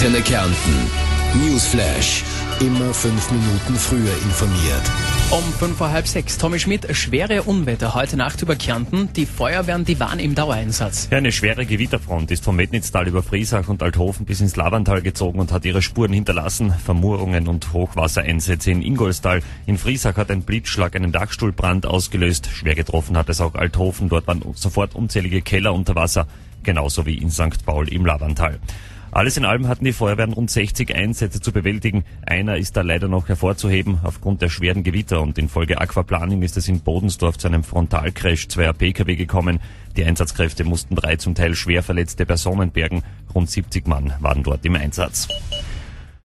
Antenne Kärnten. Newsflash. Immer 5 Minuten früher informiert. Um 5:30. Tommy Schmidt, schwere Unwetter heute Nacht über Kärnten. Die Feuerwehren, die waren im Dauereinsatz. Ja, eine schwere Gewitterfront ist vom Metnitztal über Friesach und Althofen bis ins Lavantal gezogen und hat ihre Spuren hinterlassen. Vermurungen und Hochwassereinsätze in Ingolstal. In Friesach hat ein Blitzschlag einen Dachstuhlbrand ausgelöst. Schwer getroffen hat es auch Althofen. Dort waren sofort unzählige Keller unter Wasser. Genauso wie in St. Paul im Lavantal. Alles in allem hatten die Feuerwehren rund 60 Einsätze zu bewältigen. Einer ist da leider noch hervorzuheben. Aufgrund der schweren Gewitter und infolge Aquaplaning ist es in Bodensdorf zu einem Frontalcrash zweier Pkw gekommen. Die Einsatzkräfte mussten 3 zum Teil schwer verletzte Personen bergen. Rund 70 Mann waren dort im Einsatz.